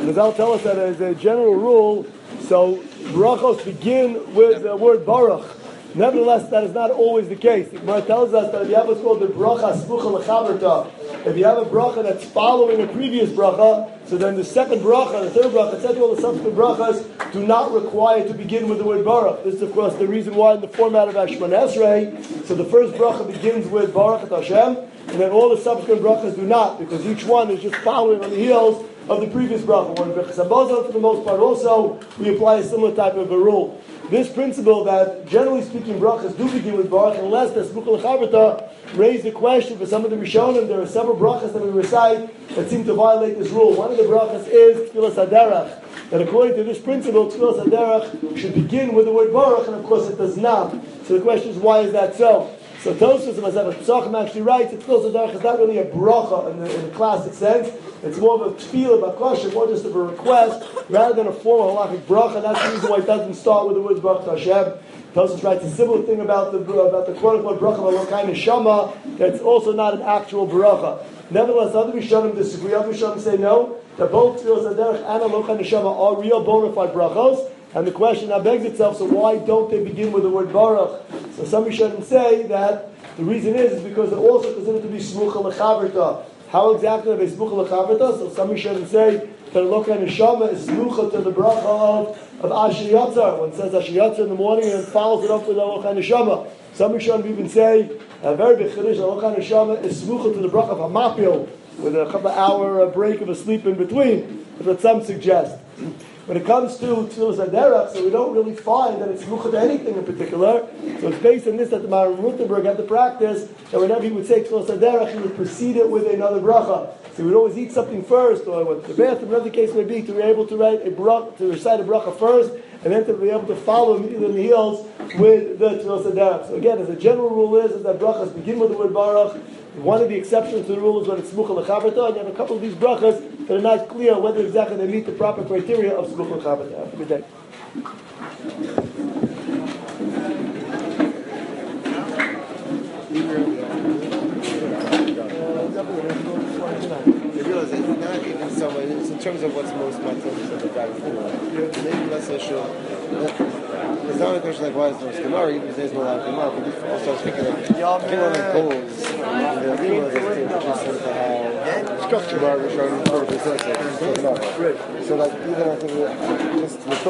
Chazal tell us that as a general rule, so brachos begin with the word baruch. Nevertheless, that is not always the case. The Gemara tells us that if you have what's called the bracha smucha lechaberta, if you have a bracha that's following a previous bracha, so then the second bracha, the third bracha, etc., all the subsequent brachas do not require to begin with the word baruch. This is, of course, the reason why in the format of Shemona Esrei, so the first bracha begins with baruch at Hashem, and then all the subsequent brachas do not, because each one is just following on the heels of the previous bracha. When Birchas Hamazon, for the most part, also we apply a similar type of a rule. This principle that, generally speaking, brachas do begin with baruch, unless the smucha lechaberta raised the question for some of the Rishonim. There are several brachas that we recite that seem to violate this rule. One of the brachas is Tfilas Haderech, that according to this principle, Tfilas Haderech should begin with the word baruch, and of course it does not. So the question is, why is that so? So Tosfos and Masechet Pesachim actually writes that Tfilas Haderech is not really a bracha in the classic sense. It's more of a tefillah, bakasha, more just of a request, rather than a formal halachic bracha. And that's the reason why it doesn't start with the words baruch Hashem. Tosfos writes a similar thing about the quote-unquote bracha of Elokai Neshama. That's also not an actual bracha. Nevertheless, other Rishonim disagree. Other Rishonim say no, that both Tfilas Haderech and Elokai Neshama are real bona fide brachos. And the question now begs itself: so why don't they begin with the word baruch? So some Rishonim say that the reason is because they're also considered to be smucha lechaberta. How exactly are they smucha lechaberta? So some Rishonim say that Elokai Neshama is smucha to the bracha of Asher Yatzar. When it says Asher Yatzar in the morning and follows it up with Elokai Neshama. Some Rishonim even say a very big chiddush. Elokai Neshama is smucha to the bracha of Hamapil, with a couple of hour break of a sleep in between. That's what some suggest. When it comes to Tfilas Haderech, so we don't really find that it's smucha to anything in particular. So it's based on this that the Maharam Rutenberg had the practice that whenever he would say Tfilas Haderech, he would precede it with another bracha. So he would always eat something first, or with the bathroom, whatever the case may be, to be able to recite a bracha first, and then to be able to follow immediately on the heels with the Tfilas Haderech. So again, as a general rule is that brachas begin with the word baruch. One of the exceptions to the rule is when it's smucha lechaberta, and you have a couple of these brachas that are not clear whether exactly they meet the proper criteria of smucha lechaberta. Have a good day. You realize it's not even so much, it's in terms of what's most matters of the guy before. Maybe less issue. It's not a question like why is there Gemara, even if there's no live Gemara, but also I was thinking like killing and goals, the Lima is just sort of how structure Gemara was showing for the so like even I think just